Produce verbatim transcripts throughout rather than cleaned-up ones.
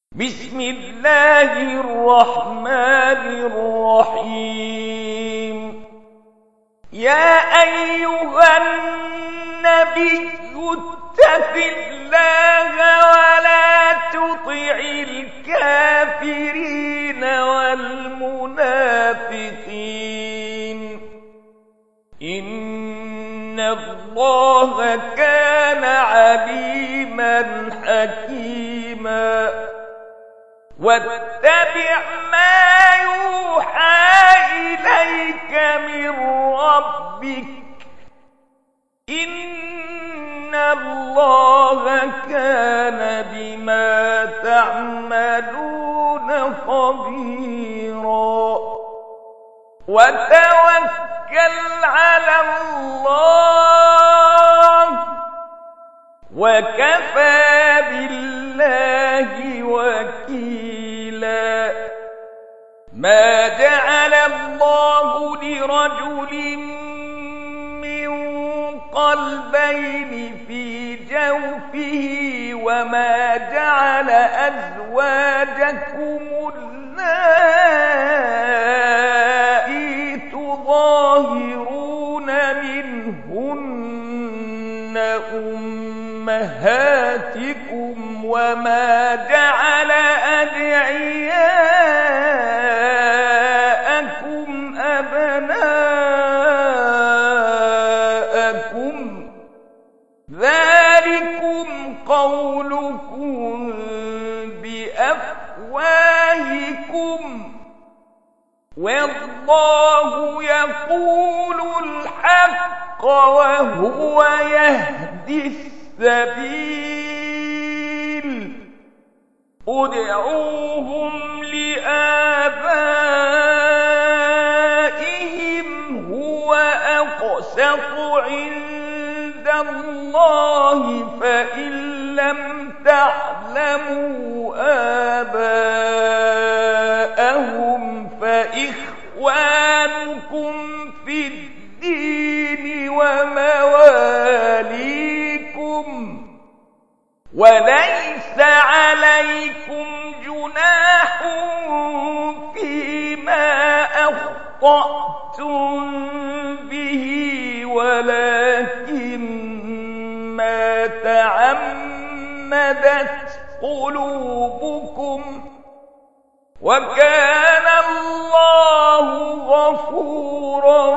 بسم الله الرحمن الرحيم. يا أيها النبي اتق الله ولا تطع الكافرين والمنافقين إن الله كان عليما حكيما. واتبع ما يوحى إليك من ربك إن الله كان بما تعملون خبيرا. وتوكل على الله وكفى بالله وكيلا. ما جعل الله لرجل من قلبين في جوفه وما جعل أزواجكم اللائي تظاهرون منهن أمهاتكم وما جعل أدعياءكم أبناءكم ذلكم قولكم بأفواهكم والله يقول الحق وهو يهدي السبيل. ادعوهم لآبائهم هو أقسط عند الله فإن لم تعلموا آباءهم فإخوانكم في الدين ومواليكم وليس عليكم جناح فيما أخطأتم به ولكن ما تعمدت قلوبكم وكان الله غفورا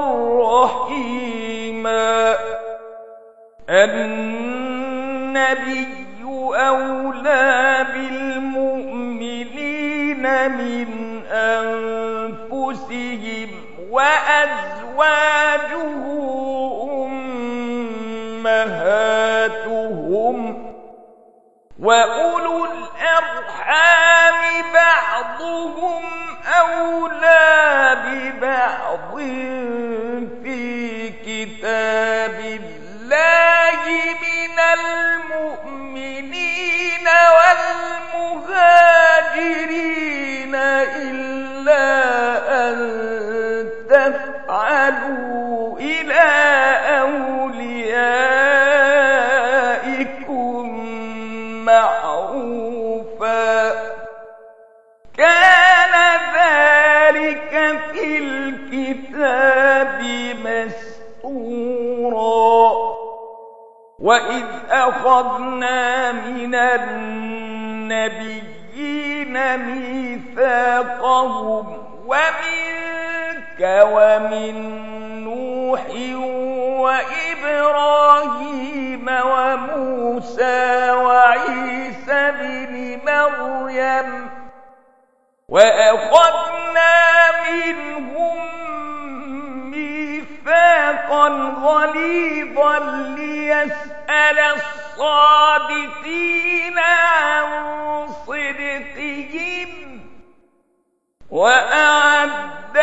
رحيما. النبي أولى بالمؤمنين من أنفسهم وأزواجه أمهاتهم وأولو الأرحام بعضهم أولى ببعض في كتاب الله من المؤمنين والمهاجرين إلا أن تفعلوا إلى أوليائكم معروفا كان ذلك في الكتاب مسطورا. وإذ أخذنا من النبيين ميثاقهم ومنك ومن نوح وإبراهيم وموسى وعيسى بن مريم وأخذنا منهم ميثاقا غليظا ليسأل الصادقين عن صدقهم وأعد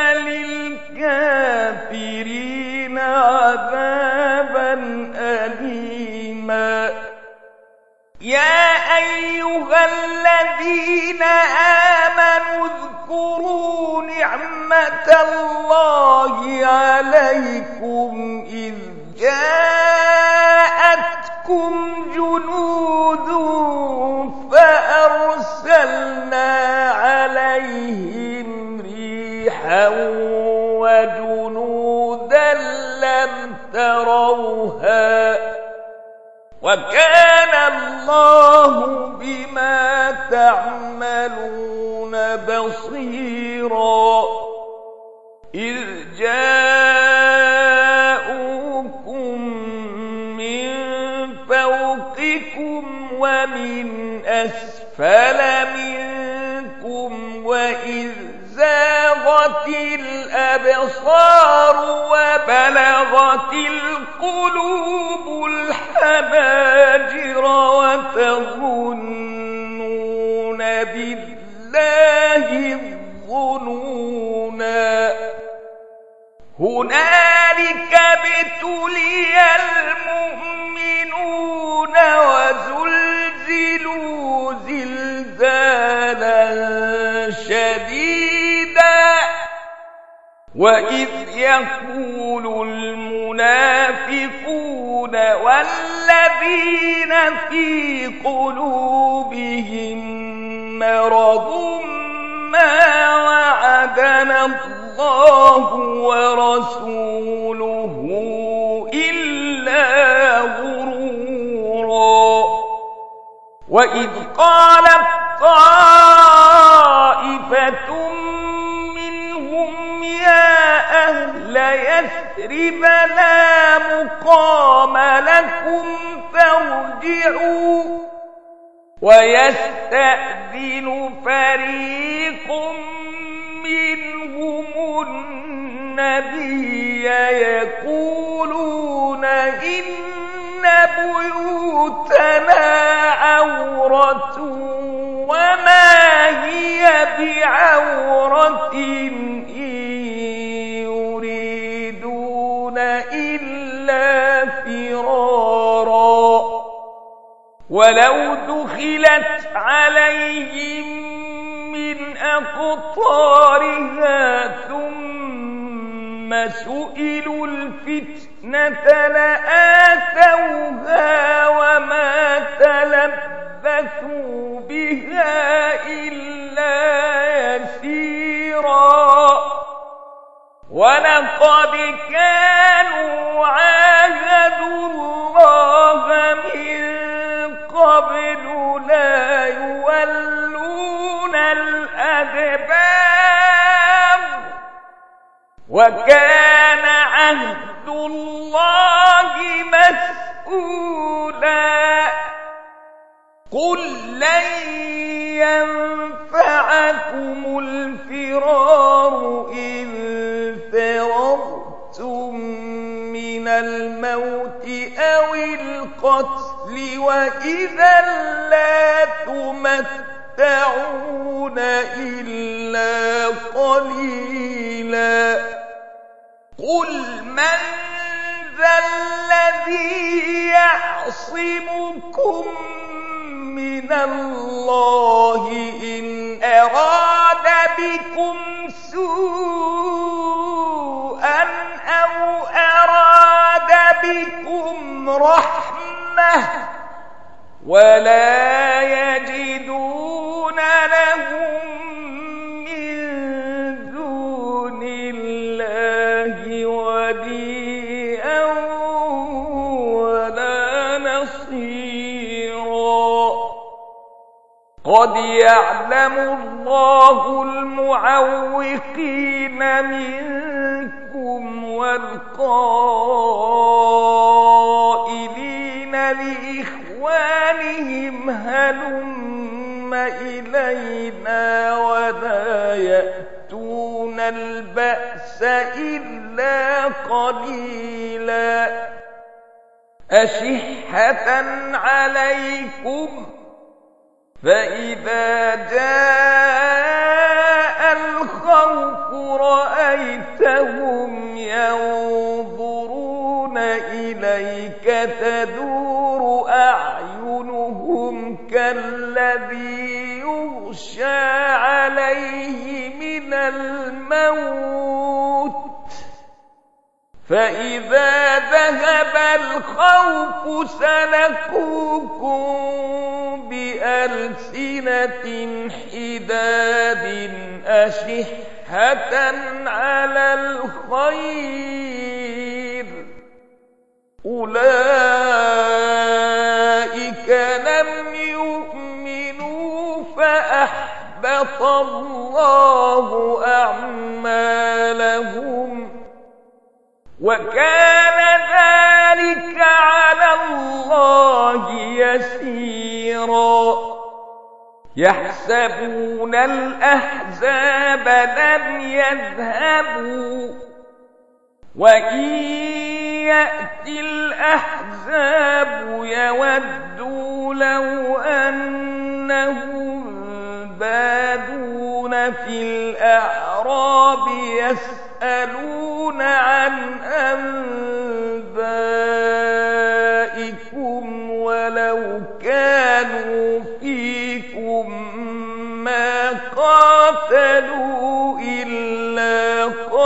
للكافرين عذابا أليما. يا أيها الذين آمنوا اذكروا نعمة الله عليكم إذ جاءتكم جنود فأرسلنا وكان الله بما تعملون بصيرا إذ جاءوكم من فوقكم ومن أسفل منكم وإذ زاغت الأبصار وبلغت القلوب الحناجر وتظنون بالله الظنونا هنالك ابتلي المؤمنون وزلزلوا زلزالا شديدا وإذ يقول المنافقون والذين في قلوبهم مرض ما وعدنا الله ورسوله إلا غرورا وإذ قالت طائفة منهم يا أهل يثرب لا مقام لكم فارجعوا ويستأذن فريق منهم النبي يقولون إن بيوتنا عورة وما هي بعورة إن يريدون إلا فرارا ولو دخلت عليهم من أقطارها ثم سئلوا الفتنة لآتوها وما تلبثوا بها إلا يسيرا ولقد كانوا عاهدوا الله من قبل لا يولون الأدبار وكان عهد الله مسؤولا قل لن ينفعكم الفرار إن فررتم من الموت أو القتل وإذا لا تمتعون إلا قليلا قل من ذا الذي يعصمكم من الله إن أراد بكم سوءا أو أراد بكم رحمة ولا يجدون لهم من دون الله وليا ولا نصيرا قد يعلم الله المعوقين منكم والقائلين لإخوانهم هلم إلينا ولا يأتون البأس إلا قليلا أشحة عليكم فإذا جاء الخوف رأيتهم ينظرون إليك تدور أعينهم كالذي يغشى عليه من الموت فإذا ذهب الخوف سلكوكم بألسنة حداد أشحة على الخير أولئك فأحبط الله أعمالهم وكان ذلك على الله يسيرا يحسبون الأحزاب لم يذهبوا وإن يأتي الأحزاب يودوا لو أنهم بادون في الأعراب يسألون عن أنبائكم ولو كانوا فيكم ما قاتلوا إلا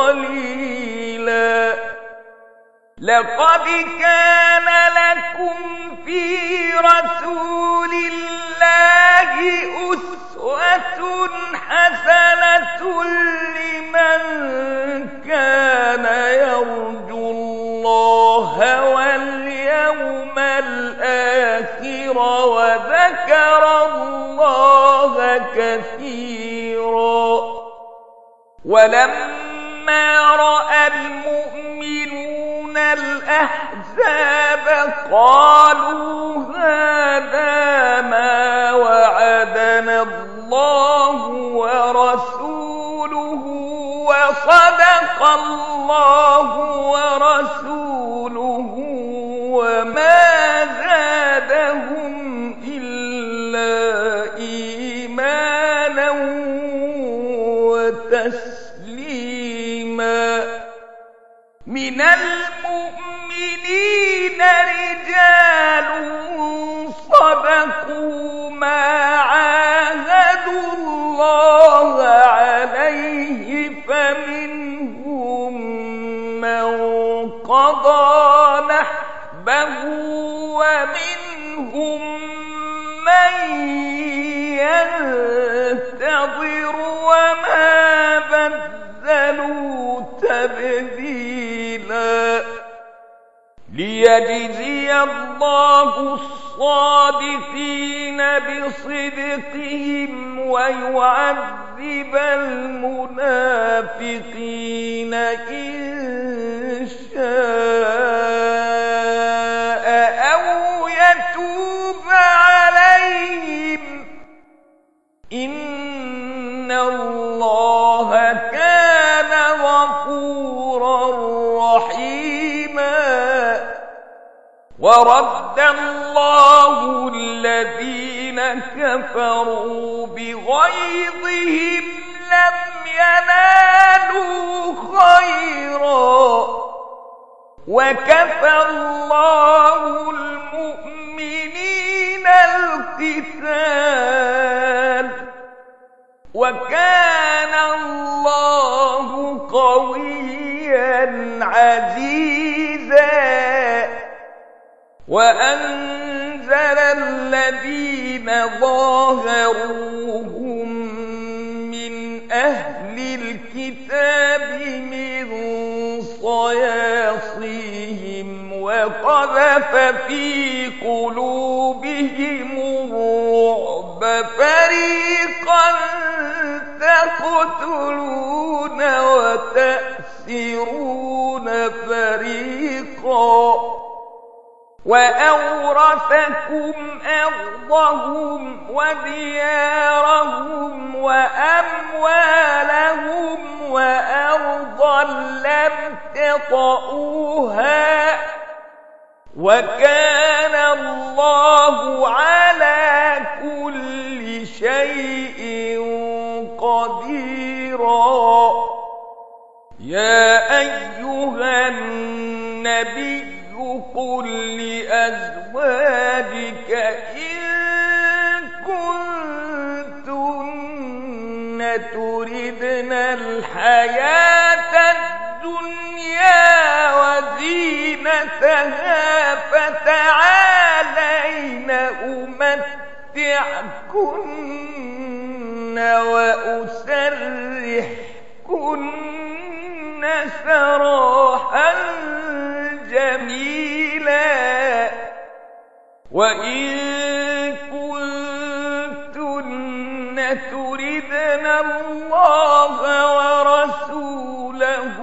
قليلا لقد كان لكم في رسول الله أسوة حسنة لمن كان يرجو الله واليوم الآخر وذكر الله كثيرا ولما رأى المؤمنون الأحزاب قالوا هذا ما وعدنا الله ورسوله وصدق الله ورسوله وما زادهم إلا إيمانا وتسليما من المؤمنين رجال صدقوا ما عاهدوا الله عليه فمنهم من قضى نحبه ومنهم من ينتظر وما بدلوا تبديلا ليجزي الله الصادقين بصدقهم ويعذب المنافقين إن شاء أو يتوب عليهم إن الله كان غفورا رحيما ورد الله الذين كفروا بغيظهم لم ينالوا خيرا وكفى الله المؤمنين القتال وكان الله قويا عزيزا وأنزل الذين ظاهروهم من أهل الكتاب من صياصيهم وقذف في قلوبهم الرعب فريقا تقتلون وتأسرون فريقا وأورثكم أرضهم وديارهم وأموالهم وأرضا لم تطئوها وكان الله على كل شيء قديرا يا أيها النبي قل لأزواجك إن كنتن تردن الحياة الدنيا وزينتها فتعالين أمتعكن وأسرحكن سراحا جميلا وإن كنتن تردن الله ورسوله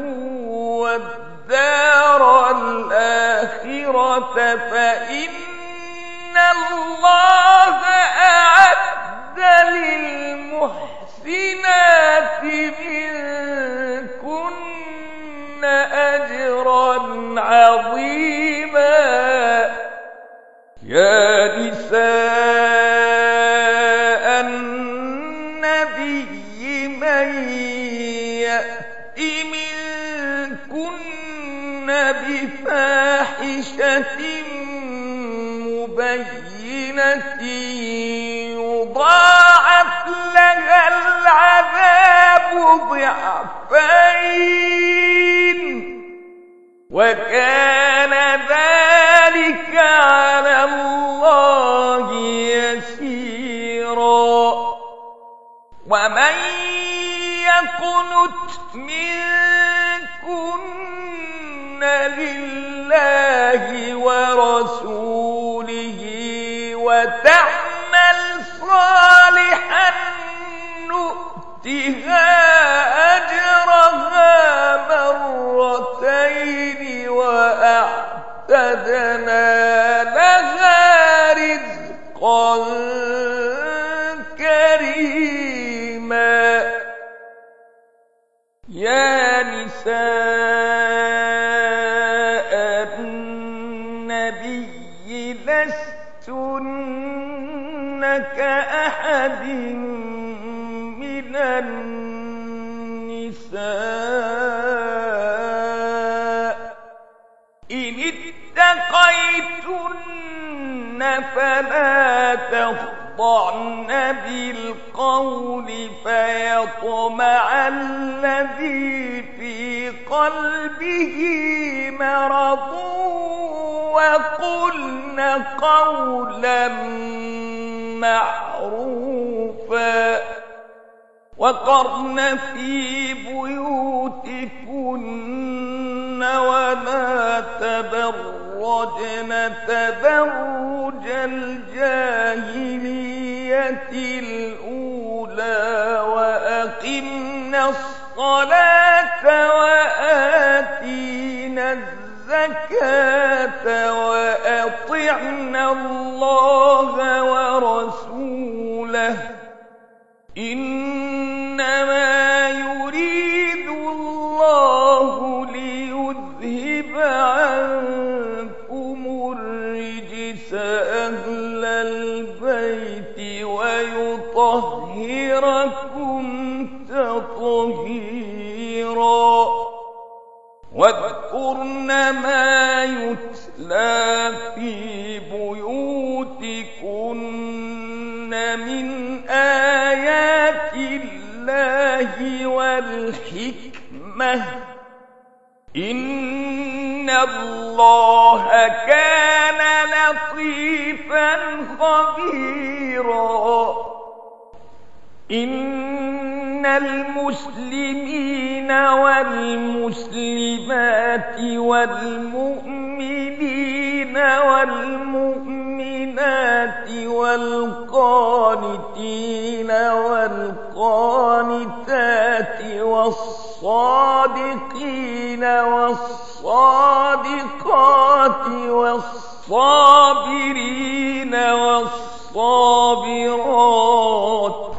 والدار الآخرة فإن الله أعد للمحسنات منكن أجرا عظيما. يا نساء النبي من يأت منكن بفاحشة مبينة يضاعف لها العذاب ضعفين وكان ذلك على الله يسيرا. ومن يقنت منكن لله ورسوله وتعمل صالحا نؤتها أجرها مرتين وأعتدنا لها رزقا كريما. يا نساء النبي لستن كأحد من النساء إن اتقيتن فلا تخضعن بالقول فيطمع الذي في قلبه مرض وقلن قولا معروفا وقرن في بيوتكن ولا تبرجن تبرج الجاهلية الأولى وأقمنا الصلاة وآتينا الزكاة وأطعنا الله ورسوله إنما يريد الله ليذهب عنكم الرجس أهل البيت ويطهركم تطهيرا. واذكرن ما يتلى في بيوتكن من آيات الله والحكمة إن الله كان لطيفا خبيرا. إن المسلمين والمسلمات والمؤمنين والمؤمنات والقانتين والقانتات والصادقين والصادقات والصابرين والصابرات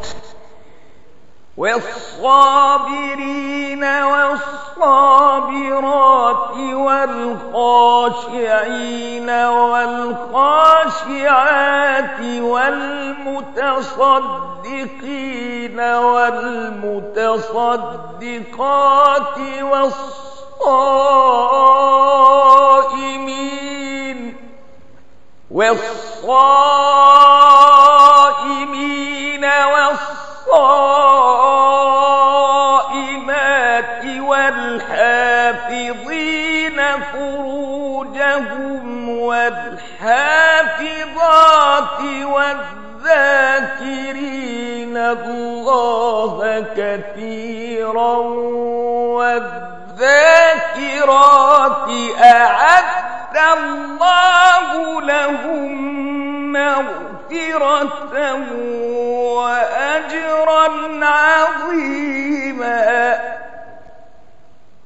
والصابرين والصابرات والخاشعين والخاشعات والمتصدقين والمتصدقات والصائمين والصائمين والصائمات والحافظين فروجهم والحافظات والذاكرين الله كثيرا والذاكرات أعد الله لهم مغفرة وأجرا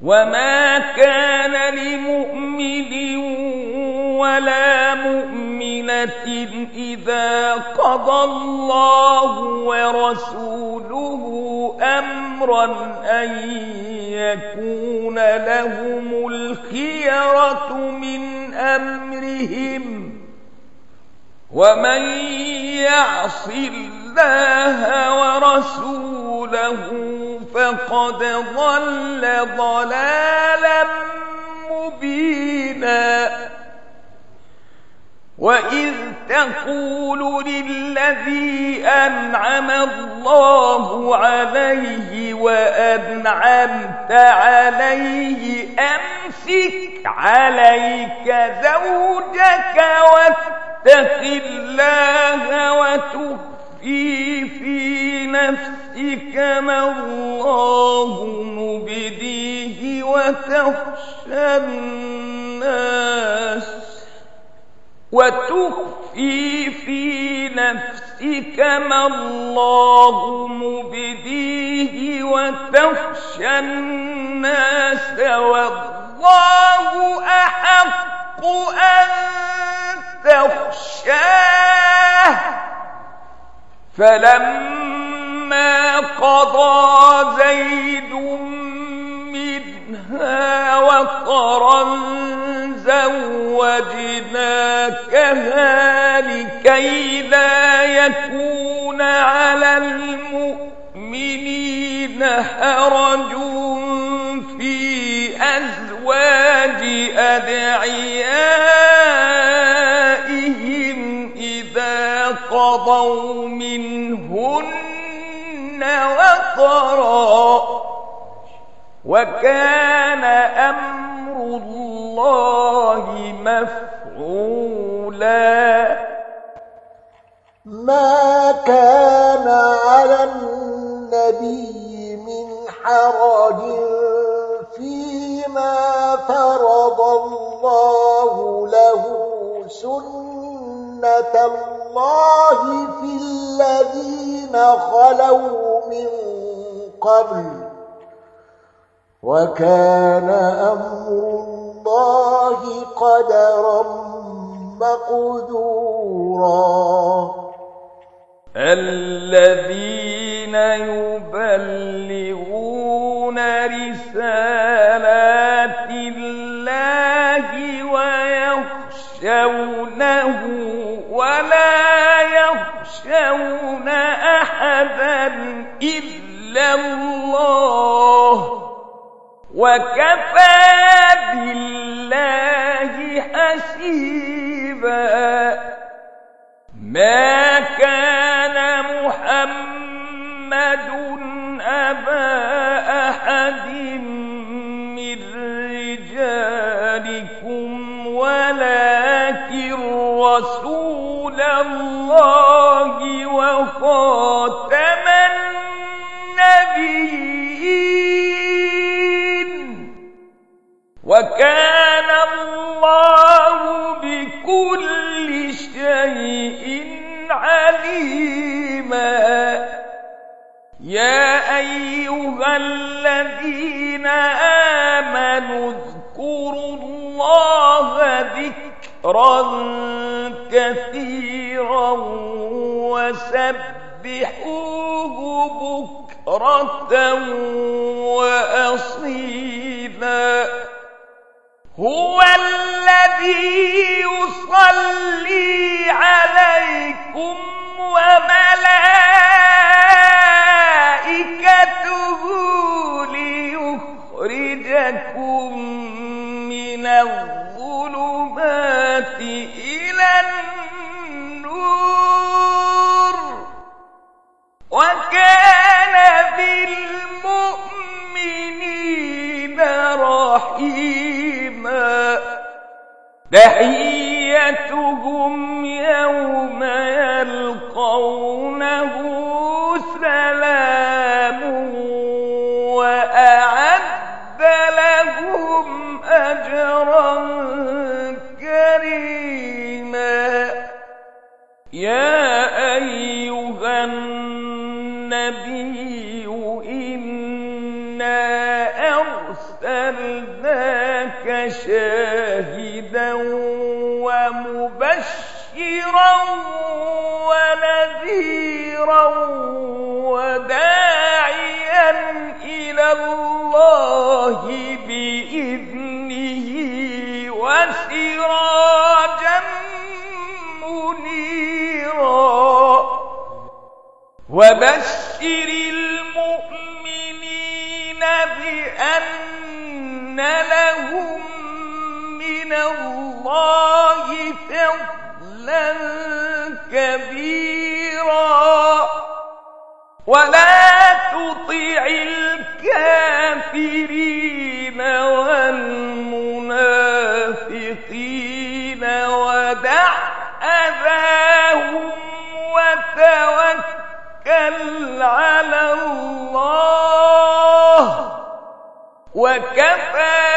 وما كان لمؤمن ولا مؤمنة إذا قضى الله ورسوله أمرا أن يكون لهم الخيرة من أمرهم ومن يعص الله ورسوله فقد ضل ضلالا مبينا وإذ تقول للذي أنعم الله عليه وأنعمت عليه أمسك عليك زوجك واتق الله وتخفي في نفسك ما الله مبديه وتخشى الناس وتخفي في نفسك ما الله مبديه وتخشى الناس والله أحق أن تخشاه فلما قضى زيد منها وطرا زوجناكها لكي لا يكون على المؤمنين حرج في أزواج أدعيائهم إذا قضوا منهن وطرا وكان أمر الله مفعولا ما كان على النبي من حرج فيما فرض الله له سنة الله في الذين خلوا من قبل وكان أمر الله قدرا مقدورا الذين يبلغون رسالات الله ويخشونه ولا يخشون أحدا إلا الله وكفى بالله حسيبا ما كان محمد أبا أحد من رجالكم ولكن رسول الله وخاتم النبيين وكان الله بكل شيء عليما يا أيها الذين آمنوا اذكروا الله ذكرا كثيرا وسبحوه بكرة وأصيلا هو الذي يصلي عليكم وملائكته ليخرجكم من الظلمات إلى النور وكان بالمؤمنين رحيما تحيتهم يوم يلقونه سلام وأعد لهم أجرا كريما يا أيها النبي إنا أرسلناك شاهدا ومبشرا ونذيرا وداعيا إلى الله بإذنه وسراجا منيرا وبشر المؤمنين بأن لهم من الله فضلا كبيرا ولا تطع الكافرين والمنافقين ودع أذاهم وتوكل على الله وكفى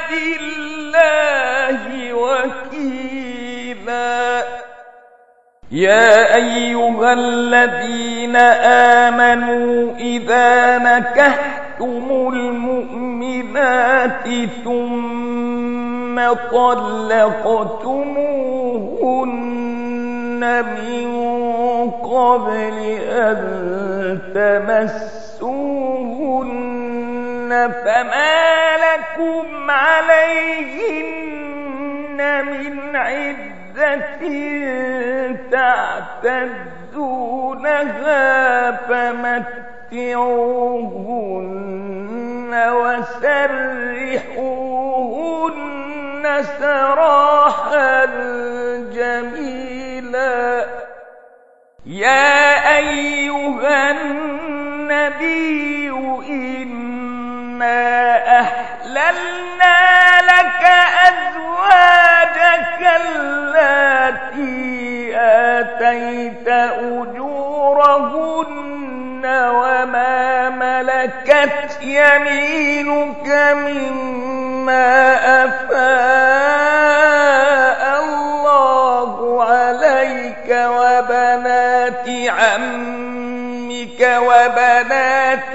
بالله وكيلا يا أيها الذين آمنوا إذا نكحتم المؤمنات ثم طلقتموهن من قبل أن تمسوهن فما لكم عليهن من عدة تعتدونها فمتعوهن وسرحوهن سراحا جميلا يا أيها النبي إنا أحللنا لك أزواجك اللاتي آتيت أجورهن وما ملكت يمينك مما أفاء الله عليك وبنات عمك وبنات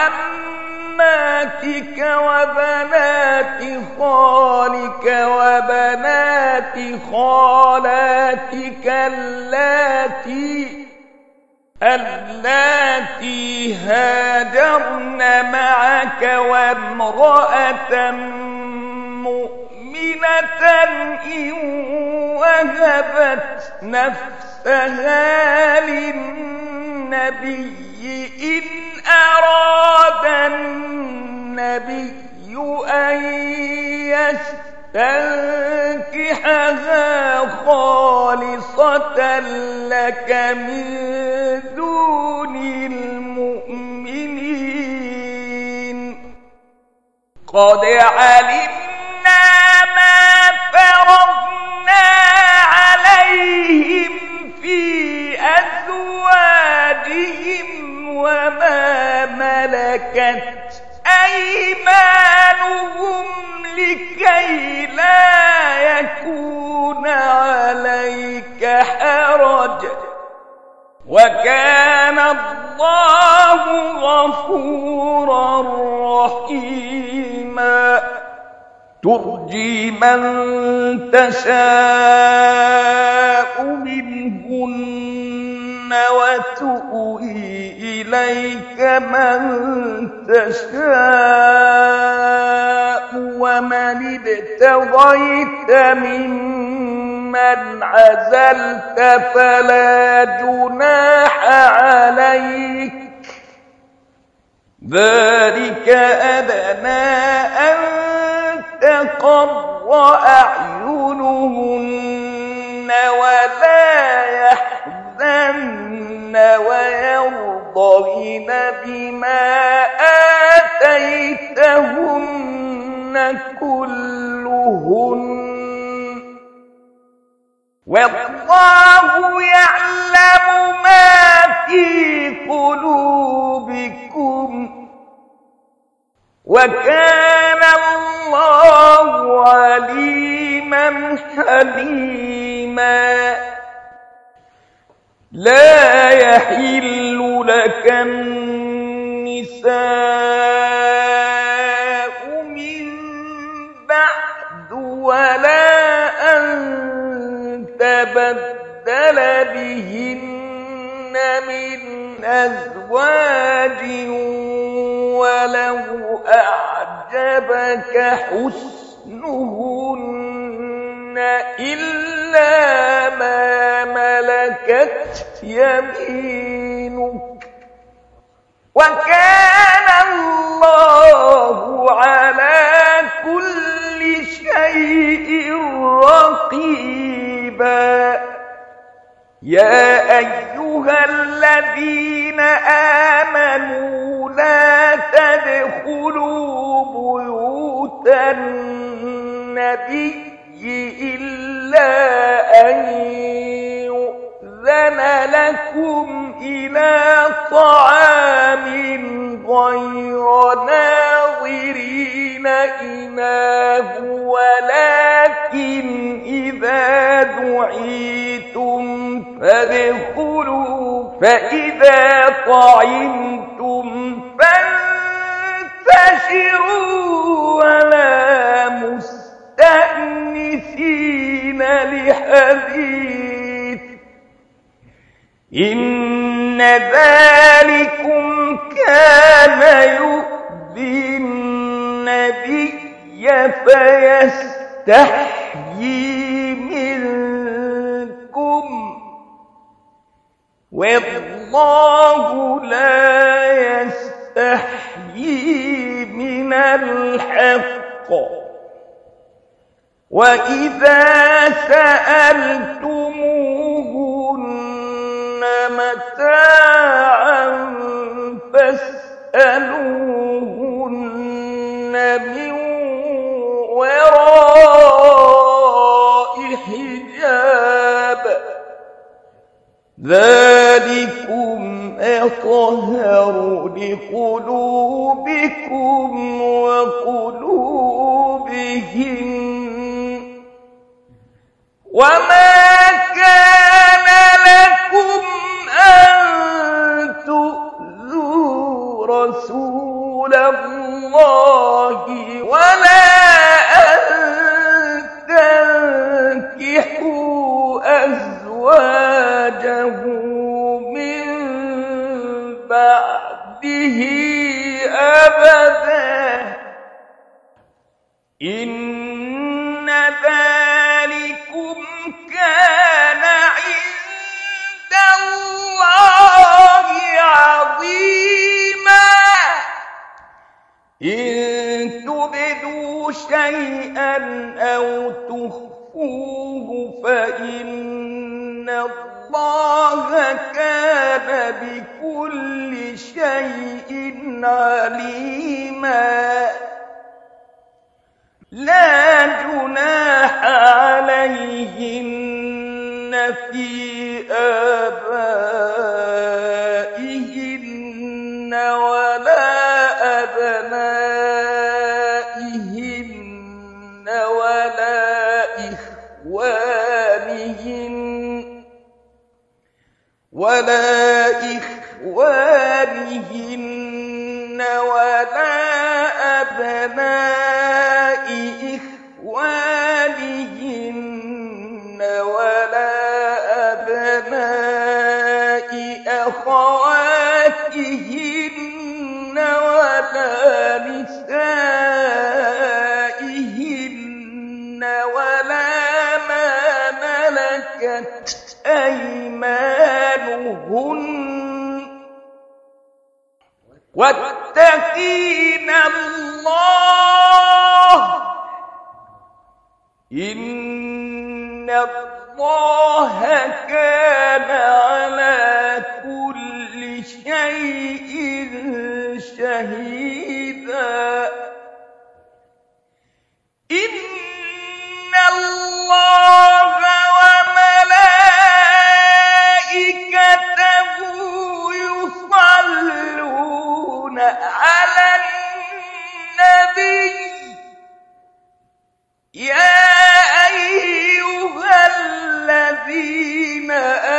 عماتك وبنات خالك وبنات خالاتك اللاتي اللاتي هاجرن معك وامرأة مؤمنة إن وهبت نفسها للنبي إن أراد النبي أن يستنكحها خالصة لك من دون المؤمنين قد علمنا ما فرضنا عليهم في أزواجهم وما ملكت أيمانهم لكي لا يكون عليك حرج وكان الله غفورا رحيما ترجي من تشاء منهن وتؤوي إليك من تشاء ومن ابتغيت ممن عزلت فلا جناح عليك ذلك أدنى أن تقر أعينهن ولا يحزن ويرضين بما آتيتهن كلهن والله يعلم ما في قلوبكم وكان الله عليما حليما لا يحل لك النساء من بعد ولا أن تبدل بهن من أزواج ولو أعجبك حسنهن إلا ما ملكت يمينك وكان الله على كل شيء رقيبا. يا أيها الذين آمنوا لا تدخلوا بيوت النبي إلا أن يؤذن لكم إلى طعام غير ناظرين إناه ولكن إذا دعيتم فادخلوا فإذا طعمتم فانتشروا ولا مستأنسين لحديث إن ذلكم كان يؤذي النبي فيستحيي منكم والله لا يستحيي من الحق. وإذا سألتموهن متاعا فاسألوهن من وراء حجاب ذلكم أطهر لقلوبكم وقلوبهم. وما كان لكم أن تؤذوا رسول الله ولا أن تنكحوا أزواجه من بعده أبدا إن ذلكم كان عند الله عظيما. إن تبدوا شيئا أو تخفوه فإن الله كان بكل شيء عليما. لا جناح عليهن في آبائهن ولا أبنائهن ولا إخوانهن ولا إخوانهن ولا أبناء إخوانهن ولا أبناء أخواتهن ولا نسائهن ولا ما ملكت أيمانهن واتقين الله إن الله كان على كل شيء شهيدا. إن الله وملائكته يصلون على النبي يا أيها الذين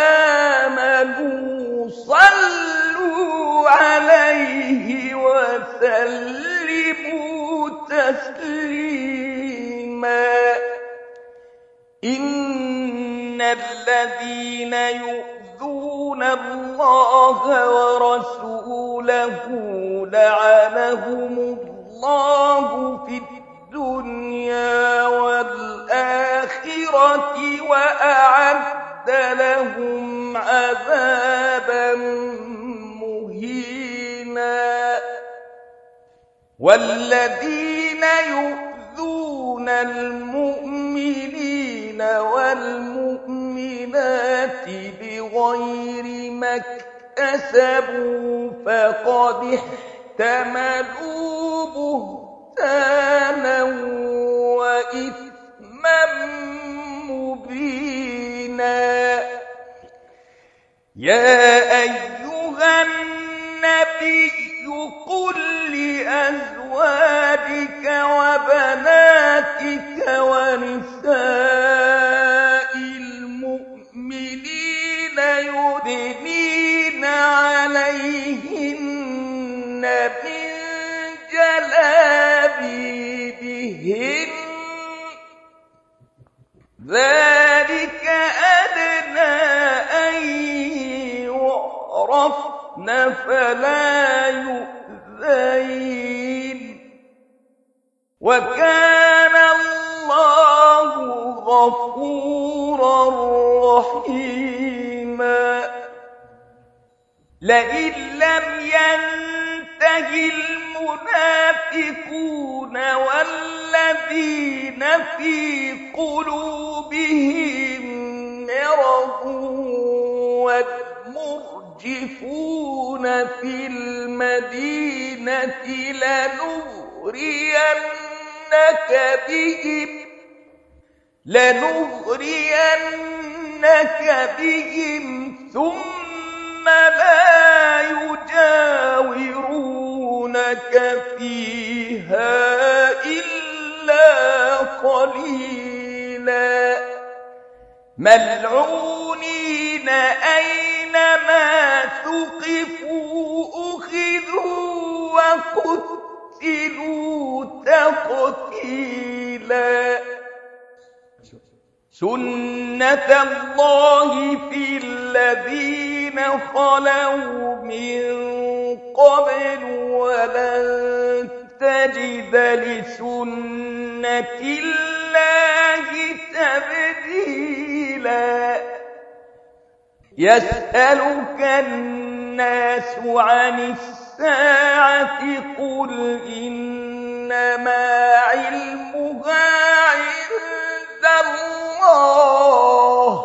آمنوا صلوا عليه وسلموا تسليما. الذين يؤذون الله ورسوله لعنهم الله في الدنيا والآخرة وأعد لهم عذابا مهينا والذين يؤذون المؤمنين والمؤمنات بغير ما اكتسبوا فقد احتملوا بهتانا وإثما مبينا يا أيها النبي قل لأزواجك وبناتك ونساء المؤمنين يدنين عليهن من جلابيبهن ذلك أدنى أن يعرفن فلا يؤذين وكان الله غفورا رحيما لئن لم ينته المنافقون والذين في قلوبهم مرض والمرجفون في المدينة لنغرينك بهم لنغرينك بهم ثم لا يجاورونك فيها إلا قليلا ملعونين أينما ثقفوا أخذوا وقتلوا تقتيلا سنة الله في الذين خلوا من قبل ولن تجد لسنة الله تبديلا يسألك الناس عن الساعة قل إنما علمها عند الله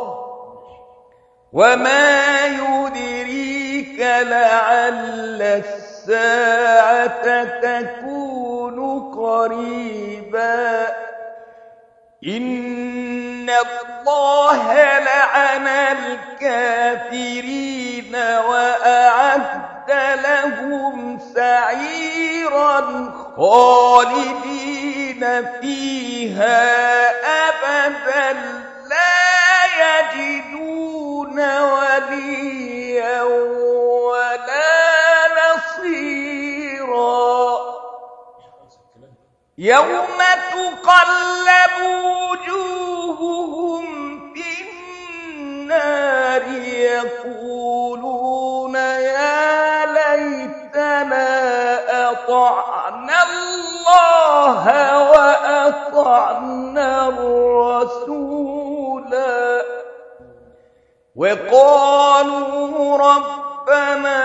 وما يدريك لعل الساعة تكون قريبا إن الله لعن الكافرين وأعد لهم سعيرا خالدين فيها أبدا لا يجدون وليا ولا نصيرا يوم تقلب وجوههم في النار يقولون يا ليتنا أطعنا الله وأطعنا الرسولا وقالوا ربنا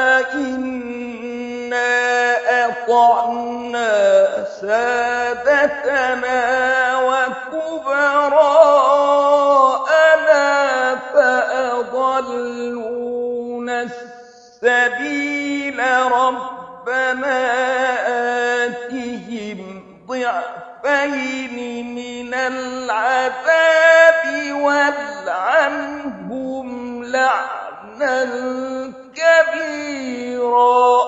إنا أطعنا سادتنا وكبراءنا فأضلونا السبيل ربنا آتهم ضعفين من العذاب والعنهم لعنا كبيرا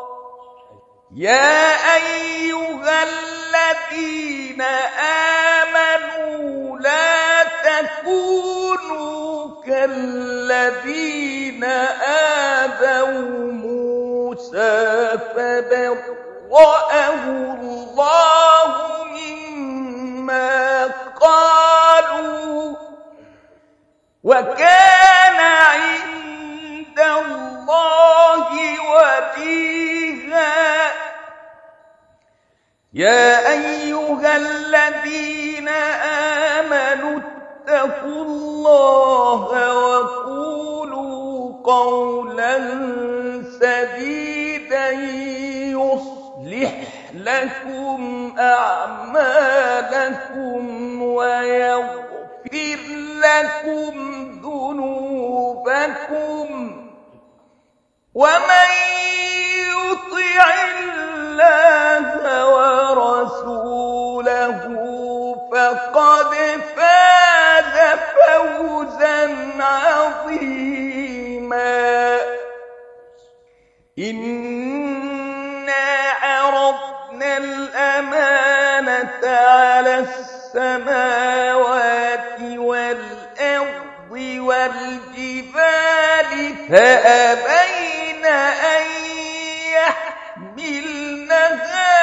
يا أيها الذين آمنوا لا تكونوا كالذين آذوا موسى فبرأه الله مما قالوا وكان عند الله وجيها. يا أيها الذين آمنوا اتقوا الله وقولوا قولا سديدا يصلح لكم أعمالكم ويغفر لكم ذنوبكم، ومن يطع الله ورسوله فقد فاز فوزا عظيما. إنا عرضنا الأمانة على السماوات والأرض والجبال فأبين أن يحملنها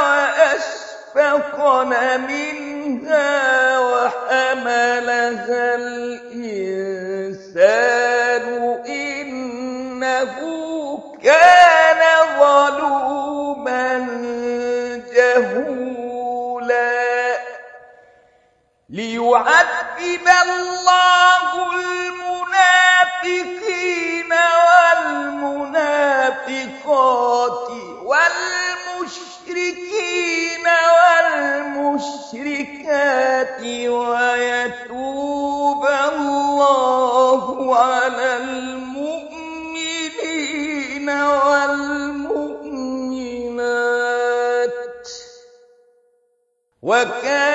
وأشفقن منها وحملها الإنسان إنه كان ظلوما جهولا. ليعذب الله المنافقين والمنافقات والمشركين والمشركات ويتوب الله على المؤمنين والمؤمنات وكان